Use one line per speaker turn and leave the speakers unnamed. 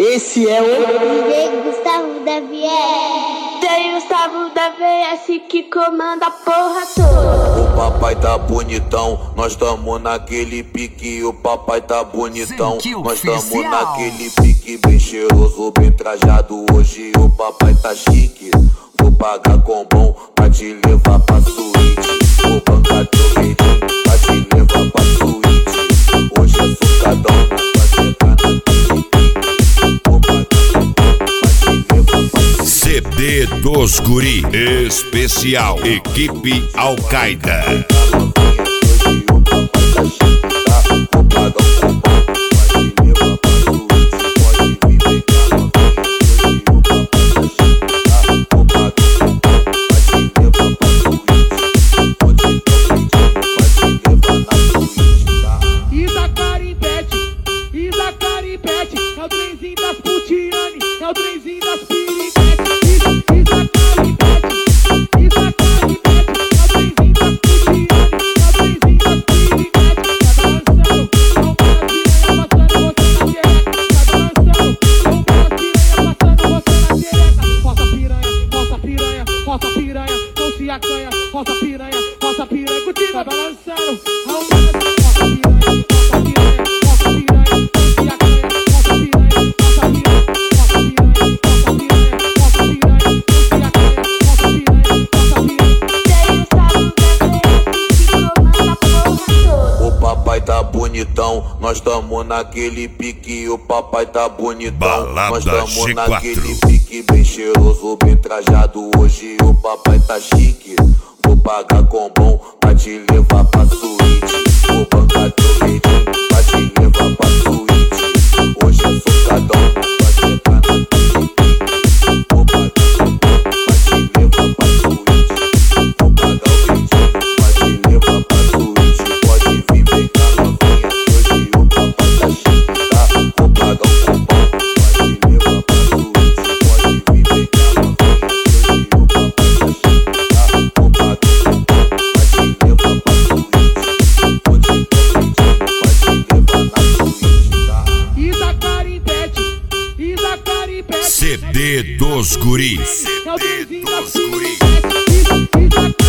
Esse é o
DJ Gustavo da VS.
Tem Gustavo da VS que comanda a porra toda.
O papai tá bonitão, nós tamo naquele pique. O papai tá bonitão, nós tamo naquele pique. Bem cheiroso, bem trajado, hoje o papai tá chique. Vou pagar com bom pra te levar pra suíte. Vou bancar teu leitinho pra te levar pra suíte. Hoje é sucadão, pra chegar na pique. Vou pagar com bom pra te levar pra suíte.
CD dos Guri Especial Equipe Al-Qaeda.
É o trenzinho das putiane, é o trenzinho das piriguete. Isa caripete, Isa caripete. É o trenzinho das putiane, é o trenzinho das piriguete. Tá dançando, com uma piranha passando você na xereca. Tá dançando, com uma piranha passando você na xereca. Roça piranha, roça piranha, roça piranha. Não se acanha, roça piranha, roça piranha. Curtindo, tá balançando, roça piranha, roça piranha, roça piranha. Não se acanha, roça piranha.
Tá bonitão, nós tamo naquele pique. O papai tá bonitão, nós tamo
G4.
naquele pique. Bem cheiroso, bem trajado, hoje o papai tá chique. Vou pagar com bom pra te levar pra suíte. Vou bancar teu leitinho pra te levar pra suíte. Hoje é sucadão, pra chegar na pique. Vou pagar com bom pra te levar pra suíte. Vou pagar o leitinho pra te levar pra suíte. Pode vir bem cá novinha, hoje o papai tá chique, tá? Vou pagar um cupom pra te levar pra suíte. Pode vir bem cá novinha, hoje o papai tá chique, tá? Vou pagar um cupom pra te levar pra suíte. Vou te dar um leitinho pra te levar na suíte, tá?
Isa caripete, Isa caripete.
CD dos Guri.
É o trenzinho das piriguete.